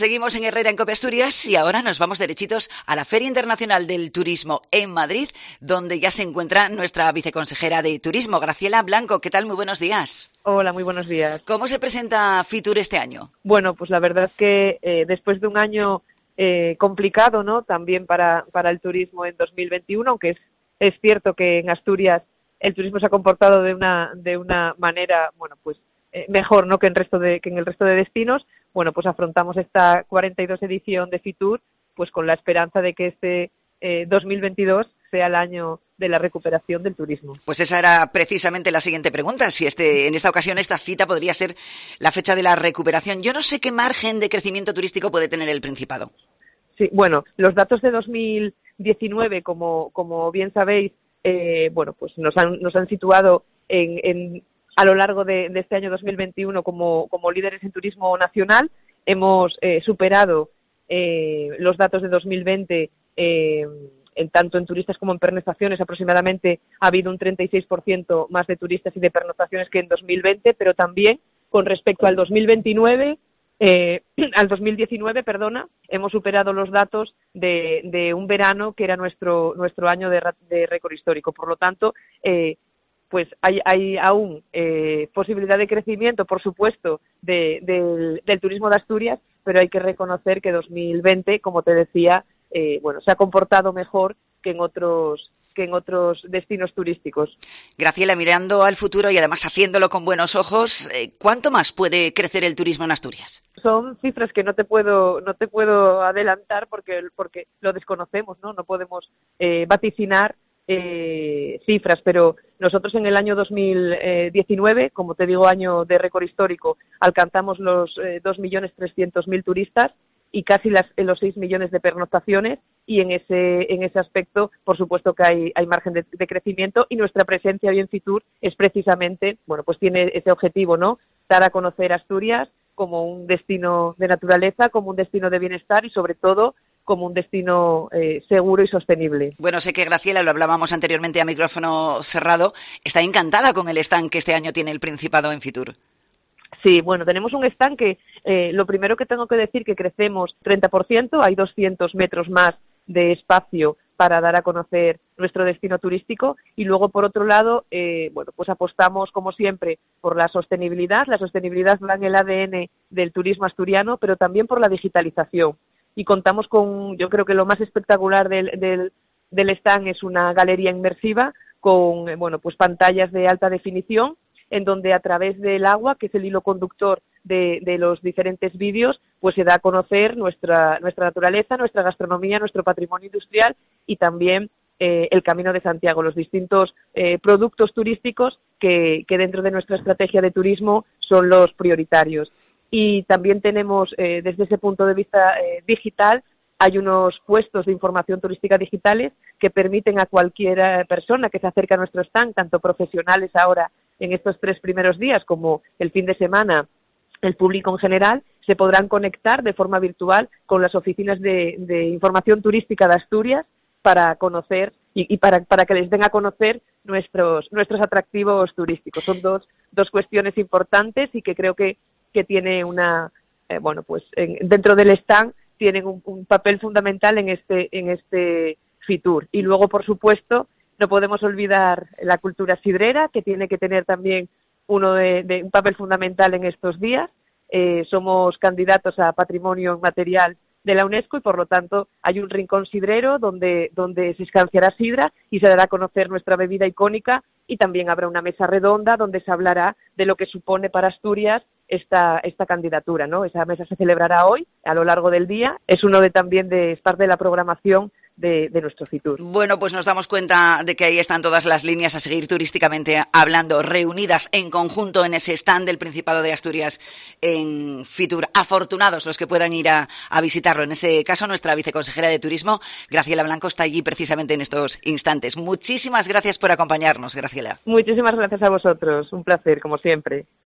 Seguimos en Herrera en COPE Asturias y ahora nos vamos derechitos a la Feria Internacional del Turismo en Madrid, donde ya se encuentra nuestra viceconsejera de Turismo, Graciela Blanco. ¿Qué tal? Muy buenos días. Hola, muy buenos días. ¿Cómo se presenta Fitur este año? Bueno, pues la verdad es que después de un año complicado, ¿no? También para el turismo en 2021, aunque es cierto que en Asturias el turismo se ha comportado de una manera, bueno, pues mejor, ¿no? que en el resto de destinos. Bueno, pues afrontamos esta 42 edición de Fitur, pues con la esperanza de que este 2022 sea el año de la recuperación del turismo. Pues esa era precisamente la siguiente pregunta, si en esta ocasión esta cita podría ser la fecha de la recuperación. Yo no sé qué margen de crecimiento turístico puede tener el Principado. Sí, bueno, los datos de 2019, como bien sabéis, bueno, pues nos han situado a lo largo de este año 2021 como líderes en turismo nacional. Hemos superado los datos de 2020 tanto en turistas como en pernoctaciones. Aproximadamente ha habido un 36% más de turistas y de pernoctaciones que en 2020, pero también con respecto al 2019, al 2019, hemos superado los datos de un verano que era nuestro año de récord histórico. Por lo tanto, pues hay aún posibilidad de crecimiento, por supuesto, del turismo de Asturias, pero hay que reconocer que 2020, como te decía, bueno, se ha comportado mejor que en otros destinos turísticos. Graciela, mirando al futuro y además haciéndolo con buenos ojos, ¿cuánto más puede crecer el turismo en Asturias? Son cifras que no te puedo adelantar porque lo desconocemos, ¿no? No podemos vaticinar cifras, pero nosotros en el año 2019, como te digo, año de récord histórico, alcanzamos los 2.300.000 turistas y casi los 6 millones de pernoctaciones, y en ese aspecto, por supuesto que hay margen de crecimiento, y nuestra presencia hoy en Fitur es precisamente, bueno, pues tiene ese objetivo, ¿no? Dar a conocer Asturias como un destino de naturaleza, como un destino de bienestar y sobre todo como un destino seguro y sostenible. Bueno, sé que Graciela, lo hablábamos anteriormente a micrófono cerrado, está encantada con el stand que este año tiene el Principado en Fitur. Sí, bueno, tenemos un stand que lo primero que tengo que decir que crecemos 30%, hay 200 metros más de espacio para dar a conocer nuestro destino turístico, y luego por otro lado, bueno, pues apostamos como siempre por la sostenibilidad. La sostenibilidad va en el ADN del turismo asturiano, pero también por la digitalización. Y contamos con, yo creo que lo más espectacular del stand es una galería inmersiva con, bueno, pues pantallas de alta definición, en donde a través del agua, que es el hilo conductor de los diferentes vídeos, pues se da a conocer nuestra naturaleza, nuestra gastronomía, nuestro patrimonio industrial y también el Camino de Santiago, los distintos productos turísticos que dentro de nuestra estrategia de turismo son los prioritarios. Y también tenemos, desde ese punto de vista digital, hay unos puestos de información turística digitales que permiten a cualquier persona que se acerque a nuestro stand, tanto profesionales ahora en estos 3 primeros días como el fin de semana, el público en general, se podrán conectar de forma virtual con las oficinas de información turística de Asturias para conocer y para que les den a conocer nuestros atractivos turísticos. Son dos cuestiones importantes y que creo que tiene bueno, pues dentro del stand tienen un papel fundamental en este Fitur. Y luego, por supuesto, no podemos olvidar la cultura sidrera, que tiene que tener también un papel fundamental en estos días. Somos candidatos a Patrimonio Inmaterial de la UNESCO y, por lo tanto, hay un rincón sidrero donde se escanciará sidra y se dará a conocer nuestra bebida icónica, y también habrá una mesa redonda donde se hablará de lo que supone para Asturias esta candidatura, ¿no? Esa mesa se celebrará hoy, a lo largo del día. Es también de parte de la programación de nuestro Fitur. Bueno, pues nos damos cuenta de que ahí están todas las líneas a seguir turísticamente hablando, reunidas en conjunto en ese stand del Principado de Asturias en Fitur. Afortunados los que puedan ir a visitarlo. En este caso, nuestra viceconsejera de Turismo, Graciela Blanco, está allí precisamente en estos instantes. Muchísimas gracias por acompañarnos, Graciela. Muchísimas gracias a vosotros. Un placer, como siempre.